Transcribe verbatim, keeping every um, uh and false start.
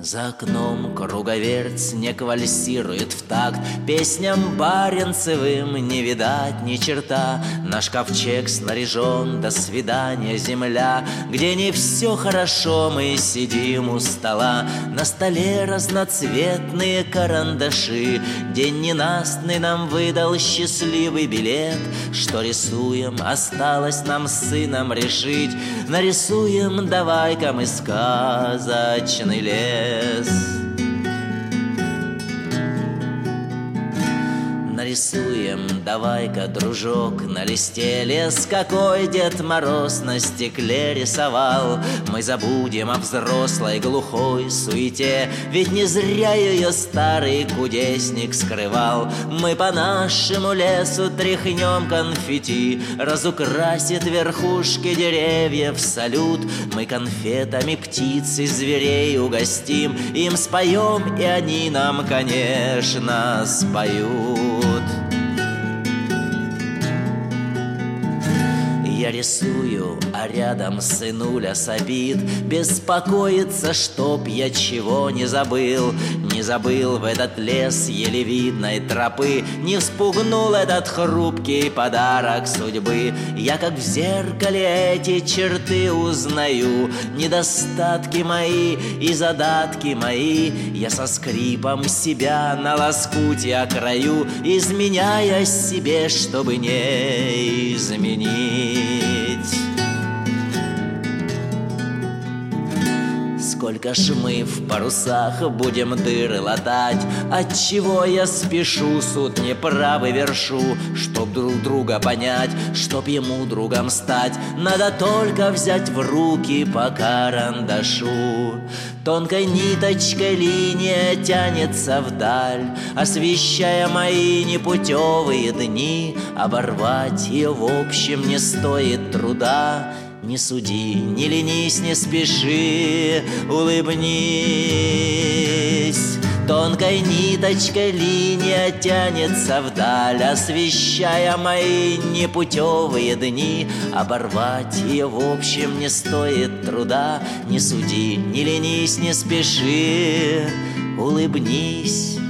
За окном круговерть снег вальсирует в такт песням баренцевым, не видать ни черта. Наш ковчег снаряжен, до свидания, земля, где не все хорошо, мы сидим у стола. На столе разноцветные карандаши, день ненастный нам выдал счастливый билет. Что рисуем, осталось нам с сыном решить. Нарисуем, давай-ка мы сказочный лес. Нарисуем, давай-ка, дружок, на листе лес, какой Дед Мороз на стекле рисовал. Мы забудем о взрослой глухой суете, ведь не зря ее старый кудесник скрывал. Мы по нашему лесу тряхнем конфетти, разукрасит верхушки деревьев салют. Мы конфетами птиц и зверей угостим, им споем, и они нам, конечно, споют. Я рисую, а рядом сынуля сопит, беспокоится, чтоб я чего не забыл. Не забыл в этот лес еле видной тропы, не вспугнул этот хрупкий подарок судьбы. Я как в зеркале эти черты узнаю, недостатки мои и задатки мои. Я со скрипом себя на лоскутья краю, изменяя себе, чтобы не изменить. Сколько ж мы в парусах будем дыры латать, отчего я спешу, суд неправый вершу. Чтоб друг друга понять, чтоб ему другом стать, надо только взять в руки по карандашу. Тонкой ниточкой линия тянется вдаль, освещая мои непутевые дни. Оборвать ее в общем не стоит труда. Не суди, не ленись, не спеши, улыбнись. Тонкой ниточкой линия тянется вдаль, освещая мои непутевые дни. Оборвать ее в общем не стоит труда. Не суди, не ленись, не спеши, улыбнись.